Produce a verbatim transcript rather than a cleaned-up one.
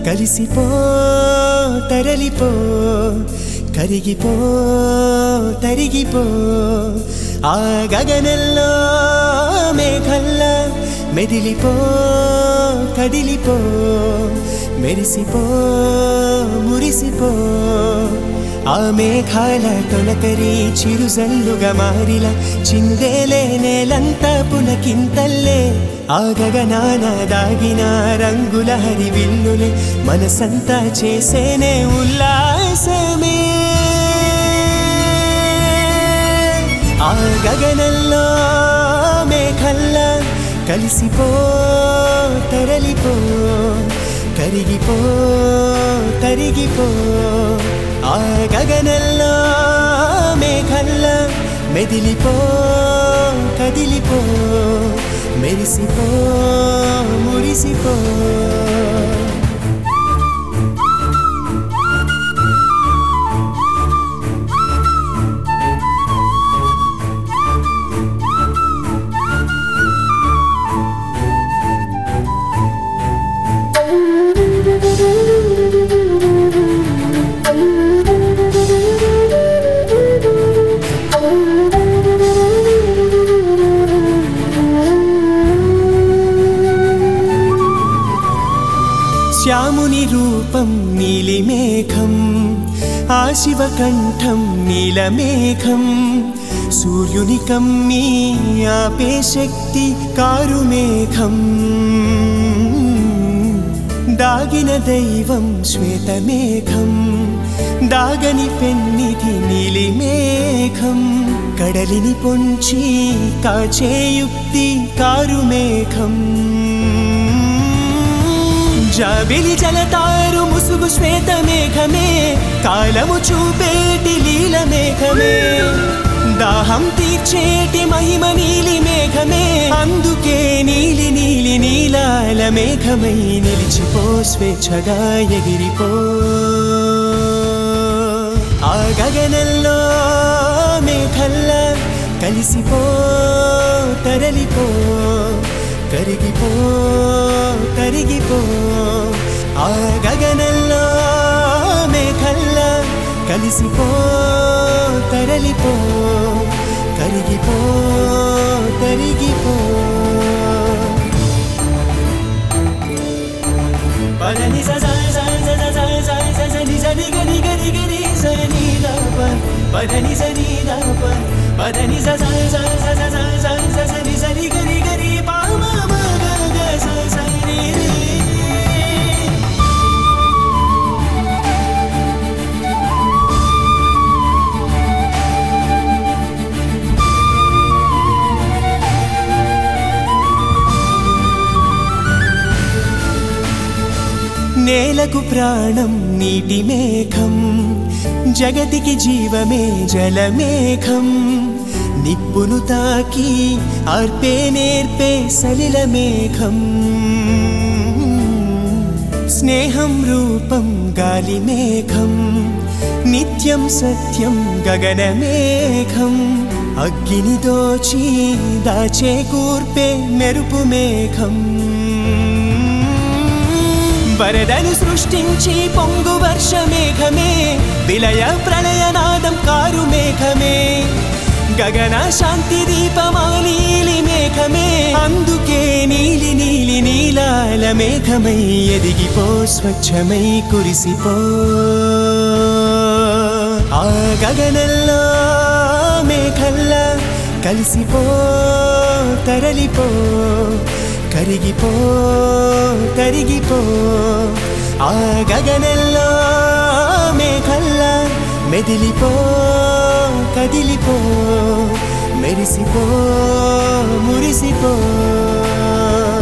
కలిసిపో తరలిపో కరిగిపో తరిగిపో ఆ గగనంలో మేఘల్లా మెదిలిపో కదిలిపో మెరిసిపో మురిసిపో ఆ మేఘాల తొలకరి చిరుజల్లుగా మారిలా చిందేలే నేలంతా పులకింతల్లే ఆ గగనాన దాగిన రంగుల హరివిల్లులే మనసంతా చేసేనే ఉల్లాసమే ఆ గగనంలో మేఘల్లా కలిసిపో తరలిపో కరిగిపో తరిగిపో ఆ గగనంలో మేఘల్లా మెదిలిపో కదిలిపో మెరిసిపో మురిసిపో శ్యాముని రూపం నీలిమేఘం ఆ శివకంఠం నీలమేఘం సూర్యుని కమ్మి ఆపే శక్తి కారుమేఘం దాగిన దైవం శ్వేతమేఘం దాగని పెన్నిధి నీలిమేఘం కడలిని పొంచి కాచేయుక్తి కారుమేఘం జాబిలి జలతారు ముసుగు శ్వేత మేఘమే కాలము చూపేటి లీల మేఘమే దాహం తీర్చేటి మహిమ నీలి మేఘమే అందుకే నీలి నీలి నీలాల మేఘమై నిలిచిపో స్వేచ్ఛగా ఎగిరిపో ఆ గగనంలో మేఘల్లా కలిసిపో తరలిపో కరిగిపో కరిగిపో ఆ గగనంలో మేఘల్లా కలిసిపో తరలిపో కరిగిపో కరిగిపో పదని సజాయ సజాయ సజాయ సజాయ సజని సని గని గని గని సని దాప పదని సని దాప పదని సజాయ సజాయ సజాయ సజాయ సని సని గని గని పామ మగ గ సని నేలకు ప్రాణం నీటి మేఘం జగతికి జీవమే జలమేఘం నిప్పును తాకి ఆర్పే నేర్పే సలిల మేఘం స్నేహం రూపం గాలి మేఘం నిత్యం సత్యం గగన మేఘం అగ్గిని దోచి దాచే కూర్పే మెరుపు మేఘం వరదను సృష్టించి పొంగు వర్ష మేఘమే విలయ ప్రళయనాదం కారు మేఘమే గగన శాంతి దీపమా నీలి మేఘమే అందుకే నీలి నీలి నీలాల మేఘమై ఎదిగిపో స్వచ్ఛమై కురిసిపో ఆ గగనంలో మేఘల్లా కలిసిపో తరలిపో కరిగిపో కరిగిపో ఆ గగనంలో మేఘల్లా మెదిలిపో కదిలిపో మెరిసిపో మురిసిపో